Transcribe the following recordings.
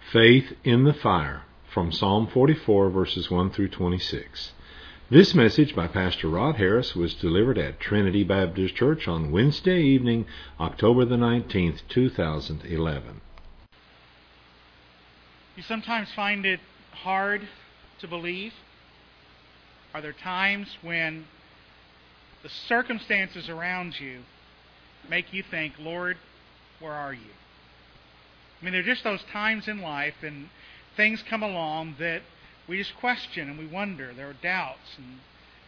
Faith in the Fire, from Psalm 44, verses 1 through 26. This message by Pastor Rod Harris was delivered at Trinity Baptist Church on Wednesday evening, October the 19th, 2011. You sometimes find it hard to believe? Are there times when the circumstances around you make you think, Lord, where are you? I mean, there are just those times in life and things come along that we just question and we wonder. There are doubts. And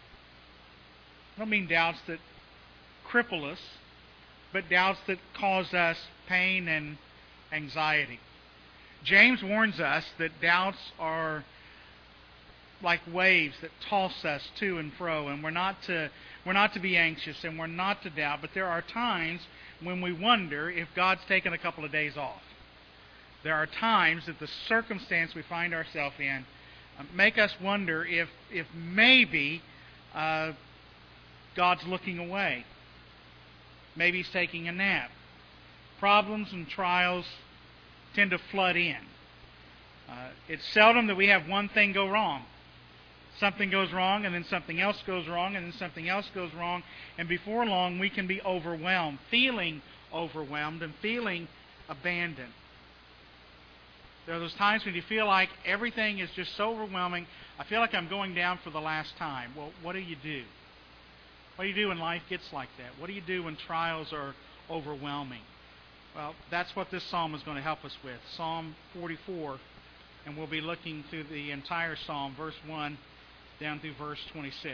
I don't mean doubts that cripple us, but doubts that cause us pain and anxiety. James warns us that doubts are like waves that toss us to and fro, and we're not to be anxious and we're not to doubt, but there are times when we wonder if God's taken a couple of days off. There are times that the circumstance we find ourselves in make us wonder if maybe God's looking away. Maybe He's taking a nap. Problems and trials tend to flood in. It's seldom that we have one thing go wrong. Something goes wrong, and then something else goes wrong, and then something else goes wrong, and before long we can be overwhelmed, feeling overwhelmed and feeling abandoned. There are those times when you feel like everything is just so overwhelming. I feel like I'm going down for the last time. Well, what do you do? What do you do when life gets like that? What do you do when trials are overwhelming? Well, that's what this psalm is going to help us with. Psalm 44, and we'll be looking through the entire psalm, verse 1 down through verse 26.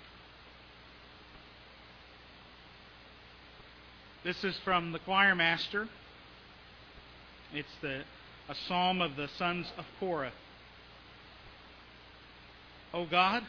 This is from the choir master. It's a psalm of the sons of Korah. O God,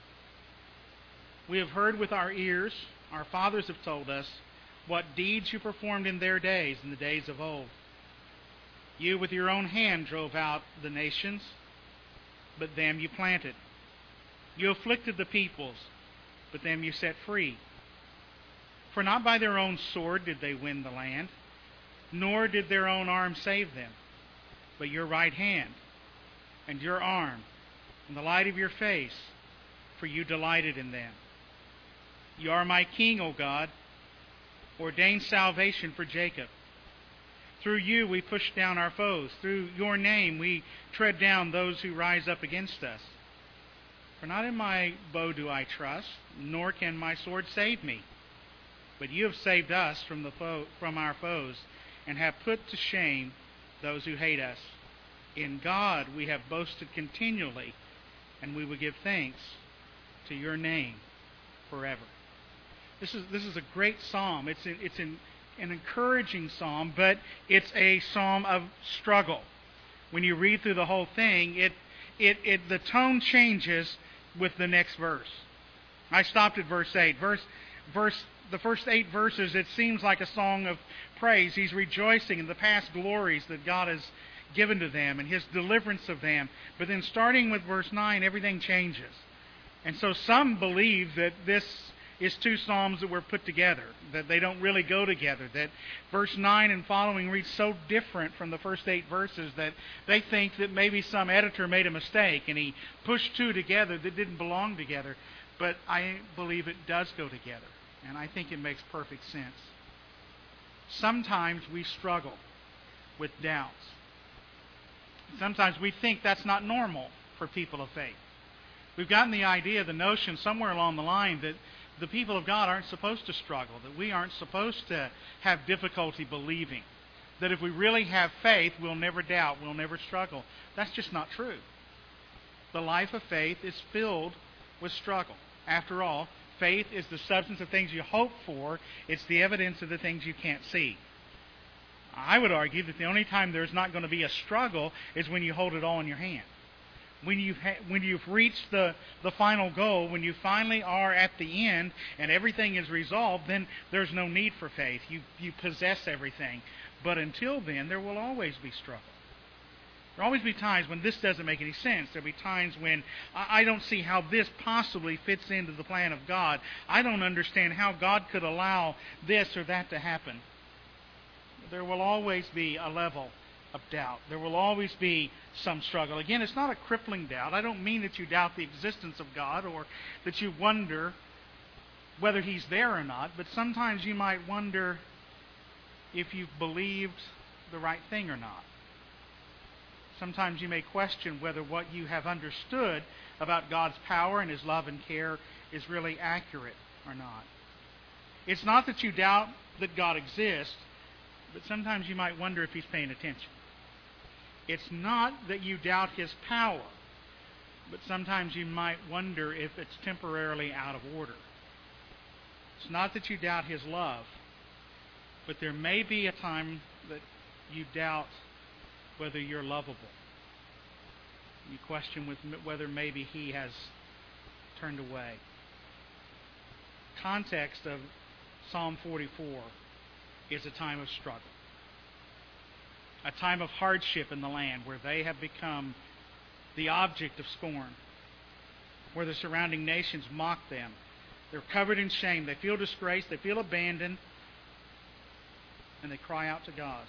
we have heard with our ears, our fathers have told us, what deeds you performed in their days, in the days of old. You with your own hand drove out the nations, but them you planted. You afflicted the peoples, but them you set free. For not by their own sword did they win the land, nor did their own arm save them, but your right hand and your arm and the light of your face, for you delighted in them. You are my King, O God. Ordain salvation for Jacob. Through you we push down our foes. Through your name we tread down those who rise up against us. For not in my bow do I trust, nor can my sword save me. But you have saved us from our foes, and have put to shame those who hate us. In God we have boasted continually, and we will give thanks to your name forever. This is a great psalm. It's an encouraging psalm, but it's a psalm of struggle. When you read through the whole thing, the tone changes with the next verse. I stopped at verse 8. The first 8 verses, it seems like a song of praise. He's rejoicing in the past glories that God has given to them and His deliverance of them. But then starting with verse 9, everything changes. And so some believe that this is 2 psalms that were put together, that they don't really go together, that verse 9 and following read so different from the first 8 verses that they think that maybe some editor made a mistake and he pushed 2 together that didn't belong together. But I believe it does go together, and I think it makes perfect sense. Sometimes we struggle with doubts. Sometimes we think that's not normal for people of faith. We've gotten the idea, the notion somewhere along the line that the people of God aren't supposed to struggle, that we aren't supposed to have difficulty believing, that if we really have faith, we'll never doubt, we'll never struggle. That's just not true. The life of faith is filled with struggle. After all, faith is the substance of things you hope for. It's the evidence of the things you can't see. I would argue that the only time there's not going to be a struggle is when you hold it all in your hand. When you've reached the final goal, when you finally are at the end and everything is resolved, then there's no need for faith. You possess everything. But until then, there will always be struggle. There will always be times when this doesn't make any sense. There will be times when I don't see how this possibly fits into the plan of God. I don't understand how God could allow this or that to happen. There will always be a level of doubt. There will always be some struggle. Again, it's not a crippling doubt. I don't mean that you doubt the existence of God or that you wonder whether He's there or not, but sometimes you might wonder if you've believed the right thing or not. Sometimes you may question whether what you have understood about God's power and His love and care is really accurate or not. It's not that you doubt that God exists, but sometimes you might wonder if He's paying attention. It's not that you doubt His power, but sometimes you might wonder if it's temporarily out of order. It's not that you doubt His love, but there may be a time that you doubt whether you're lovable. You question whether maybe He has turned away. Context of Psalm 44 is a time of struggle. A time of hardship in the land where they have become the object of scorn, where the surrounding nations mock them. They're covered in shame. They feel disgraced. They feel abandoned. And they cry out to God.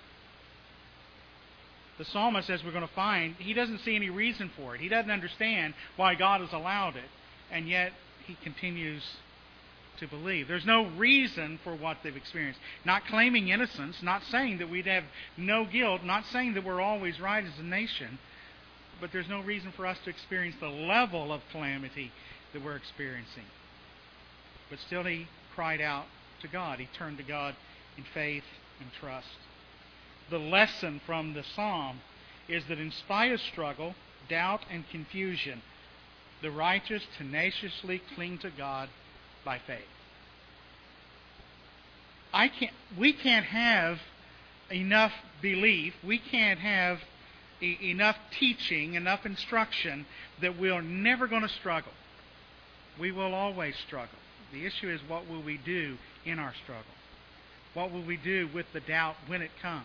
The psalmist, as we're going to find, he doesn't see any reason for it. He doesn't understand why God has allowed it. And yet, he continues to believe. There's no reason for what they've experienced. Not claiming innocence, not saying that we'd have no guilt, not saying that we're always right as a nation, but there's no reason for us to experience the level of calamity that we're experiencing. But still he cried out to God. He turned to God in faith and trust. The lesson from the psalm is that in spite of struggle, doubt, and confusion, the righteous tenaciously cling to God by faith. We can't have enough belief, we can't have enough teaching, enough instruction that we're never going to struggle. We will always struggle. The issue is, what will we do in our struggle? What will we do with the doubt when it comes?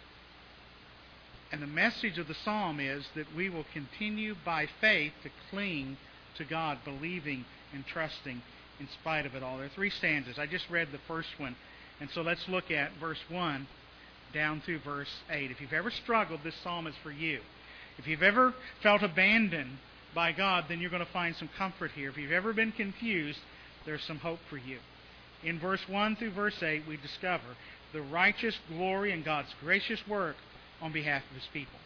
And the message of the psalm is that we will continue by faith to cling to God, believing and trusting in spite of it all. There are 3 stanzas. I just read the first one. And so let's look at verse 1 down through verse 8. If you've ever struggled, this psalm is for you. If you've ever felt abandoned by God, then you're going to find some comfort here. If you've ever been confused, there's some hope for you. In verse 1 through verse 8, we discover the righteous glory and God's gracious work on behalf of His people.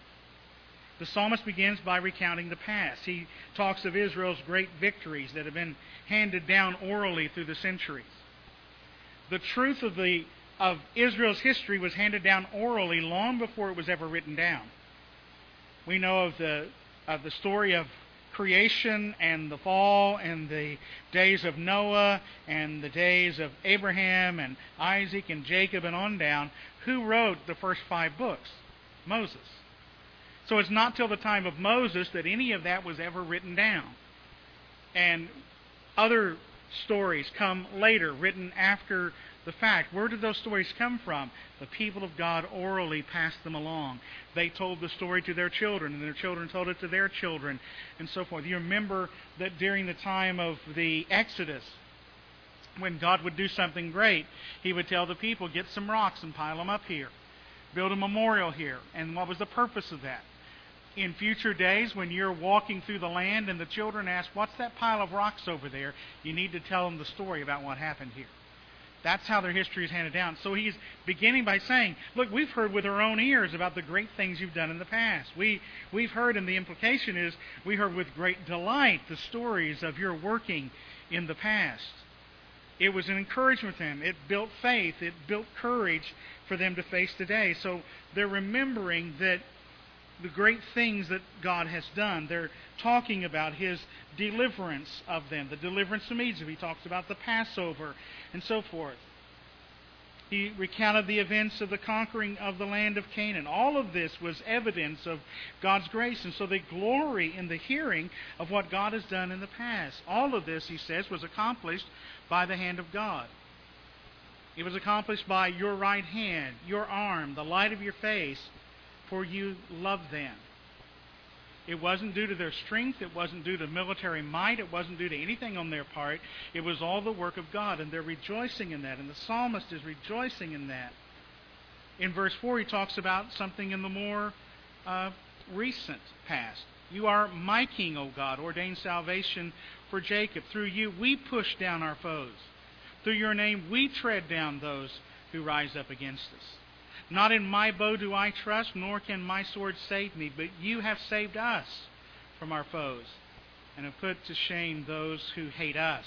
The psalmist begins by recounting the past. He talks of Israel's great victories that have been handed down orally through the centuries. The truth of Israel's history was handed down orally long before it was ever written down. We know of the story of creation and the fall and the days of Noah and the days of Abraham and Isaac and Jacob and on down. Who wrote the first 5 books? Moses. So it's not till the time of Moses that any of that was ever written down. And other stories come later, written after the fact. Where did those stories come from? The people of God orally passed them along. They told the story to their children, and their children told it to their children, and so forth. You remember that during the time of the Exodus, when God would do something great, He would tell the people, get some rocks and pile them up here. Build a memorial here. And what was the purpose of that? In future days, when you're walking through the land and the children ask, what's that pile of rocks over there? You need to tell them the story about what happened here. That's how their history is handed down. So he's beginning by saying, look, we've heard with our own ears about the great things you've done in the past. We've heard, and the implication is, we heard with great delight the stories of your working in the past. It was an encouragement to them. It built faith. It built courage for them to face today. So they're remembering that the great things that God has done. They're talking about His deliverance of them, the deliverance from Egypt. He talks about the Passover and so forth. He recounted the events of the conquering of the land of Canaan. All of this was evidence of God's grace, and so they glory in the hearing of what God has done in the past. All of this, he says, was accomplished by the hand of God. It was accomplished by your right hand, your arm, the light of your face, for you loved them. It wasn't due to their strength. It wasn't due to military might. It wasn't due to anything on their part. It was all the work of God, and they're rejoicing in that, and the psalmist is rejoicing in that. In verse 4, he talks about something in the more recent past. You are my king, O God, ordained salvation for Jacob. Through you we push down our foes. Through your name we tread down those who rise up against us. Not in my bow do I trust, nor can my sword save me, but you have saved us from our foes and have put to shame those who hate us.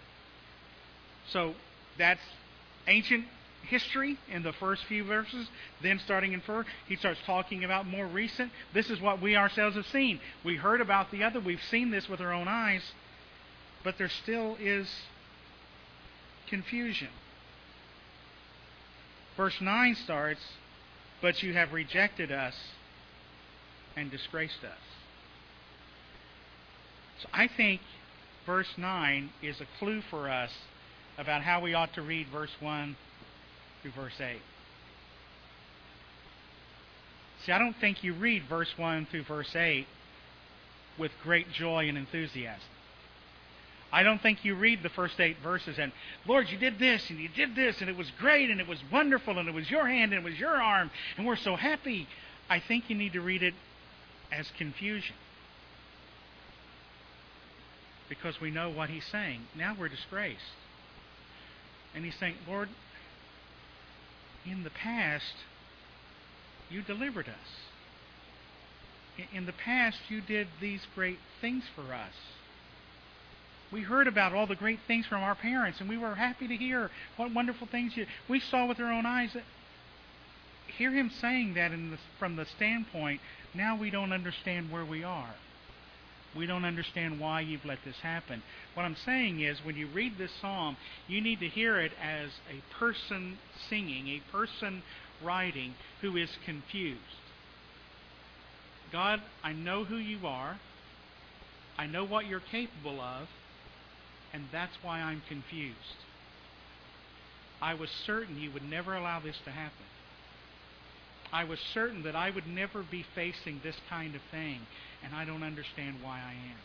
So that's ancient history in the first few verses. Then starting in 4, he starts talking about more recent. This is what we ourselves have seen. We heard about the other. We've seen this with our own eyes. But there still is confusion. Verse 9 starts, but you have rejected us and disgraced us. So I think verse 9 is a clue for us about how we ought to read verse 1 through verse 8. See, I don't think you read verse 1 through verse 8 with great joy and enthusiasm. I don't think you read the first 8 verses and, Lord, you did this, and you did this, and it was great, and it was wonderful, and it was your hand, and it was your arm, and we're so happy. I think you need to read it as confusion. Because we know what he's saying. Now we're disgraced. And he's saying, Lord, in the past, you delivered us. In the past, you did these great things for us. We heard about all the great things from our parents, and we were happy to hear what wonderful things we saw with our own eyes. Hear him saying that from the standpoint, now we don't understand where we are. We don't understand why you've let this happen. What I'm saying is, when you read this psalm, you need to hear it as a person singing, a person writing who is confused. God, I know who you are. I know what you're capable of. And that's why I'm confused. I was certain you would never allow this to happen. I was certain that I would never be facing this kind of thing, and I don't understand why I am.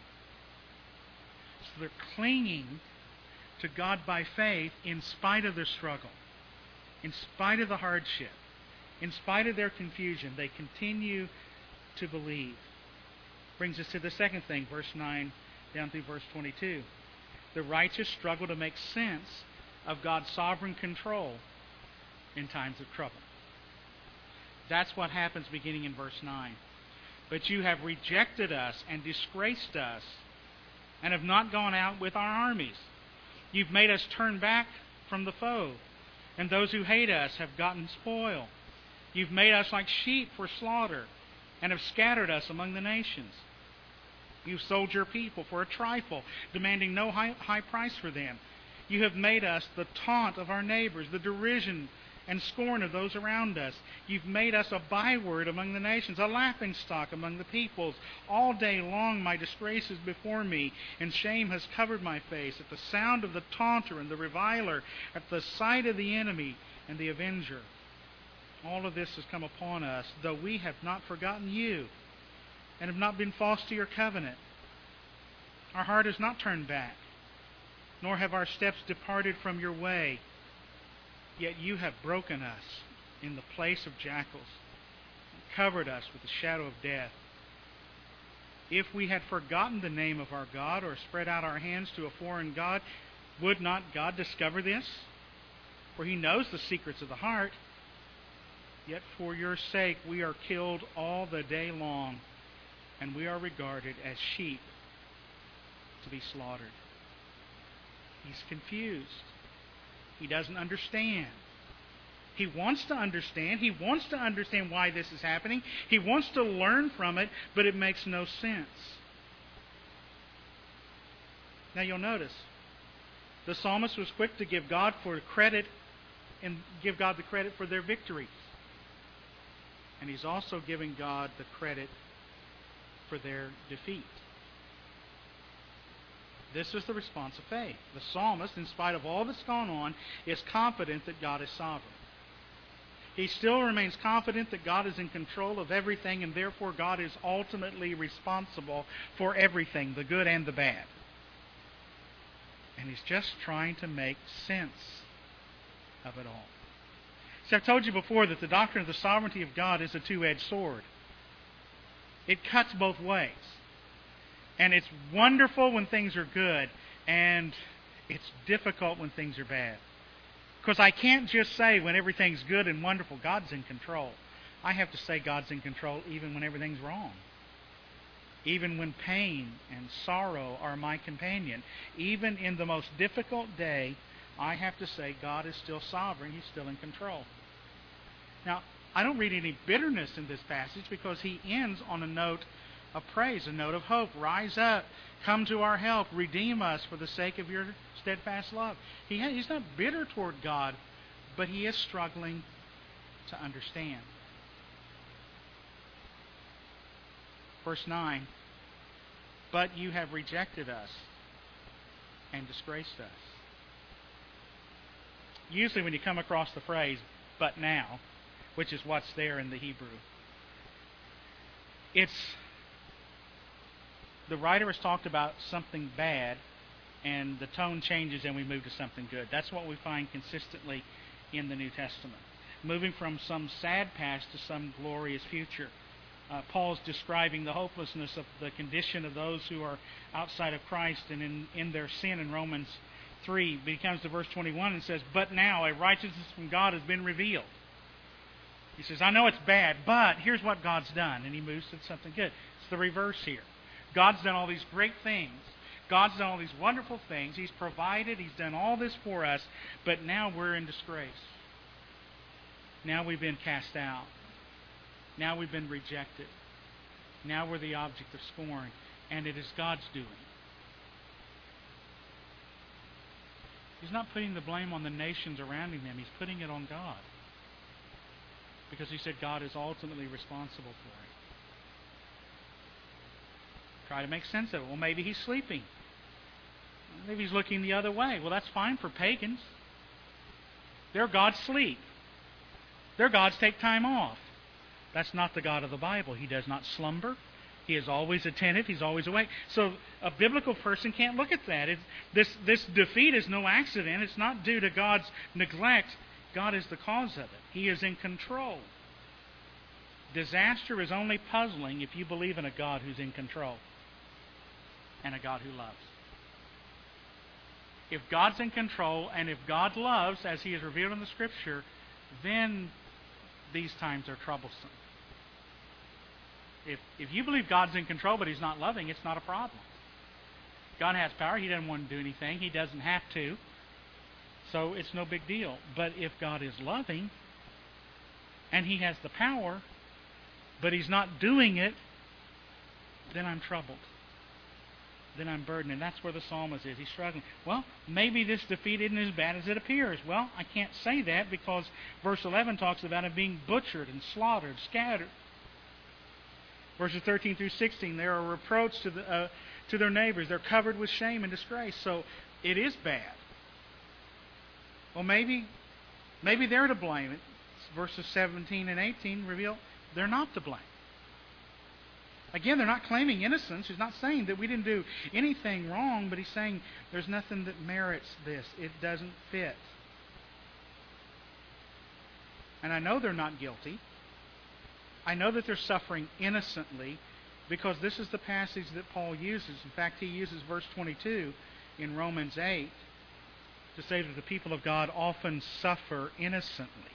So they're clinging to God by faith in spite of their struggle, in spite of the hardship, in spite of their confusion. They continue to believe. Brings us to the second thing, verse 9 down through verse 22. The righteous struggle to make sense of God's sovereign control in times of trouble. That's what happens beginning in verse 9. But you have rejected us and disgraced us and have not gone out with our armies. You've made us turn back from the foe, and those who hate us have gotten spoil. You've made us like sheep for slaughter and have scattered us among the nations. You've sold your people for a trifle, demanding no high price for them. You have made us the taunt of our neighbors, the derision and scorn of those around us. You've made us a byword among the nations, a laughingstock among the peoples. All day long my disgrace is before me, and shame has covered my face at the sound of the taunter and the reviler, at the sight of the enemy and the avenger. All of this has come upon us, though we have not forgotten you and have not been false to your covenant. Our heart has not turned back, nor have our steps departed from your way. Yet you have broken us in the place of jackals and covered us with the shadow of death. If we had forgotten the name of our God or spread out our hands to a foreign god, would not God discover this? For he knows the secrets of the heart. Yet for your sake we are killed all the day long, and we are regarded as sheep to be slaughtered. He's confused. He doesn't understand. He wants to understand. He wants to understand why this is happening. He wants to learn from it, but it makes no sense. Now you'll notice, the psalmist was quick to give God the credit for their victory. And he's also giving God the credit for their defeat. This is the response of faith. The psalmist, in spite of all that's gone on, is confident that God is sovereign. He still remains confident that God is in control of everything, and therefore God is ultimately responsible for everything, the good and the bad. And he's just trying to make sense of it all. See, I've told you before that the doctrine of the sovereignty of God is a two-edged sword. It cuts both ways. And it's wonderful when things are good, and it's difficult when things are bad. Because I can't just say when everything's good and wonderful, God's in control. I have to say God's in control even when everything's wrong. Even when pain and sorrow are my companion. Even in the most difficult day, I have to say God is still sovereign. He's still in control. Now, I don't read any bitterness in this passage because he ends on a note of praise, a note of hope. Rise up, come to our help, redeem us for the sake of your steadfast love. He's not bitter toward God, but he is struggling to understand. Verse 9, but you have rejected us and disgraced us. Usually when you come across the phrase, but now, which is what's there in the Hebrew, the writer has talked about something bad, and the tone changes and we move to something good. That's what we find consistently in the New Testament. Moving from some sad past to some glorious future. Paul's describing the hopelessness of the condition of those who are outside of Christ and in their sin in Romans 3. But he comes to verse 21 and says, but now a righteousness from God has been revealed. He says, I know it's bad, but here's what God's done. And he moves to something good. It's the reverse here. God's done all these great things. God's done all these wonderful things. He's provided. He's done all this for us. But now we're in disgrace. Now we've been cast out. Now we've been rejected. Now we're the object of scorn. And it is God's doing. He's not putting the blame on the nations around him. He's putting it on God. Because he said God is ultimately responsible for it. Try to make sense of it. Well, maybe he's sleeping. Maybe he's looking the other way. Well, that's fine for pagans. Their gods sleep. Their gods take time off. That's not the God of the Bible. He does not slumber. He is always attentive. He's always awake. So a biblical person can't look at that. This defeat is no accident. It's not due to God's neglect. God is the cause of it. He is in control. Disaster is only puzzling if you believe in a God who's in control and a God who loves. If God's in control and if God loves, as he is revealed in the Scripture, then these times are troublesome. If you believe God's in control but he's not loving, it's not a problem. God has power. He doesn't want to do anything. He doesn't have to. So it's no big deal. But if God is loving and he has the power, but he's not doing it, then I'm troubled. Then I'm burdened. And that's where the psalmist is. He's struggling. Well, maybe this defeat isn't as bad as it appears. Well, I can't say that because verse 11 talks about it being butchered and slaughtered, scattered. Verses 13 through 16, they are a reproach to their neighbors. They're covered with shame and disgrace. So it is bad. Well, maybe they're to blame. Verses 17 and 18 reveal they're not to blame. Again, they're not claiming innocence. He's not saying that we didn't do anything wrong, but he's saying there's nothing that merits this. It doesn't fit. And I know they're not guilty. I know that they're suffering innocently because this is the passage that Paul uses. In fact, he uses verse 22 in Romans 8 to say that the people of God often suffer innocently.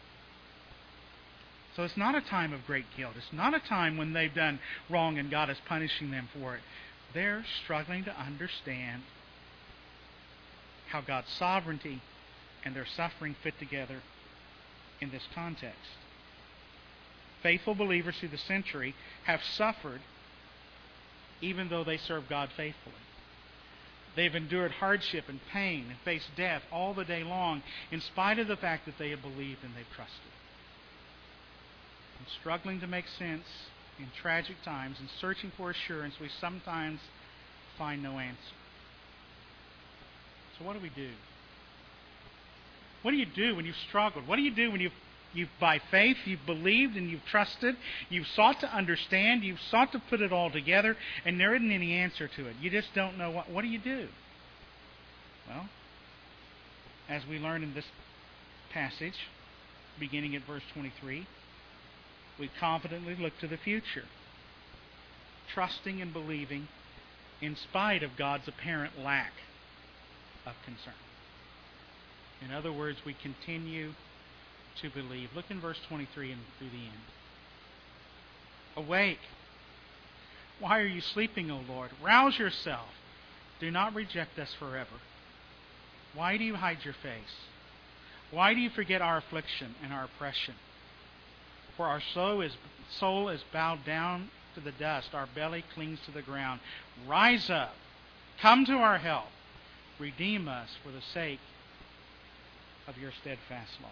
So it's not a time of great guilt. It's not a time when they've done wrong and God is punishing them for it. They're struggling to understand how God's sovereignty and their suffering fit together in this context. Faithful believers through the century have suffered even though they serve God faithfully. They've endured hardship and pain and faced death all the day long in spite of the fact that they have believed and they've trusted. And struggling to make sense in tragic times and searching for assurance, we sometimes find no answer. So what do we do? What do you do when you've struggled? What do you do when you've by faith, you've believed and you've trusted, you've sought to understand, you've sought to put it all together, and there isn't any answer to it. You just don't know what do you do? Well, as we learn in this passage, beginning at verse 23, we confidently look to the future, trusting and believing in spite of God's apparent lack of concern. In other words, we continue to believe. Look in verse 23 and through the end. Awake! Why are you sleeping, O Lord? Rouse yourself. Do not reject us forever. Why do you hide your face? Why do you forget our affliction and our oppression? For our soul is bowed down to the dust. Our belly clings to the ground. Rise up. Come to our help. Redeem us for the sake of your steadfast love.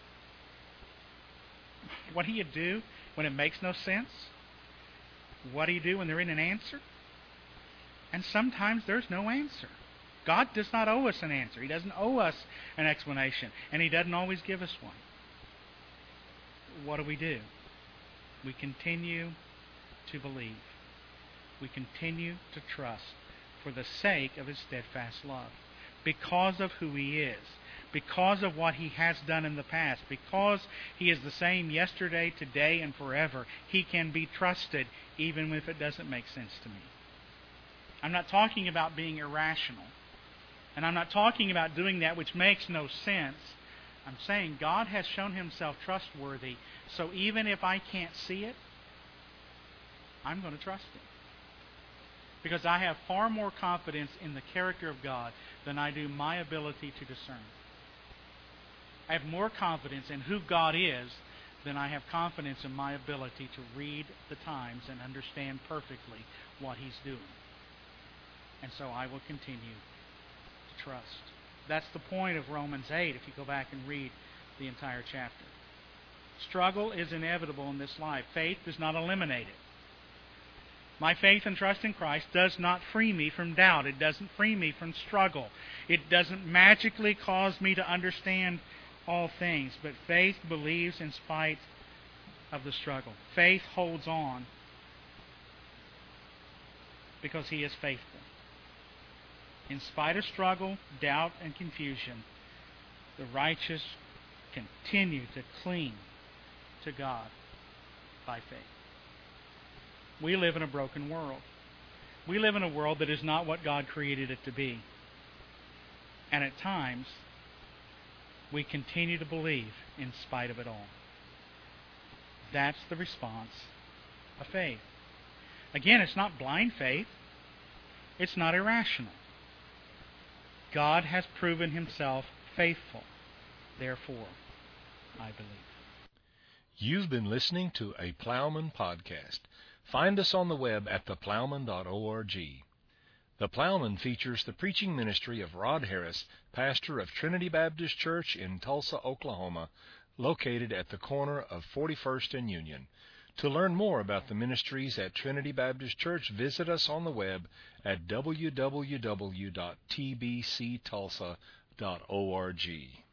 What do you do when it makes no sense? What do you do when there isn't an answer? And sometimes there's no answer. God does not owe us an answer. He doesn't owe us an explanation. And He doesn't always give us one. What do? We continue to believe. We continue to trust for the sake of His steadfast love. Because of who He is. Because of what He has done in the past. Because He is the same yesterday, today, and forever. He can be trusted even if it doesn't make sense to me. I'm not talking about being irrational. And I'm not talking about doing that which makes no sense. I'm saying God has shown Himself trustworthy. So even if I can't see it, I'm going to trust Him. Because I have far more confidence in the character of God than I do my ability to discern. I have more confidence in who God is than I have confidence in my ability to read the times and understand perfectly what He's doing. And so I will continue to trust. That's the point of Romans 8 if you go back and read the entire chapter. Struggle is inevitable in this life. Faith does not eliminate it. My faith and trust in Christ does not free me from doubt. It doesn't free me from struggle. It doesn't magically cause me to understand all things. But faith believes in spite of the struggle. Faith holds on because He is faithful. In spite of struggle, doubt, and confusion, the righteous continue to cling to God by faith. We live in a broken world. We live in a world that is not what God created it to be. And at times, we continue to believe in spite of it all. That's the response of faith. Again, it's not blind faith. It's not irrational. God has proven Himself faithful. Therefore, I believe. You've been listening to a Plowman podcast. Find us on the web at theplowman.org. The Plowman features the preaching ministry of Rod Harris, pastor of Trinity Baptist Church in Tulsa, Oklahoma, located at the corner of 41st and Union. To learn more about the ministries at Trinity Baptist Church, visit us on the web at www.tbctulsa.org.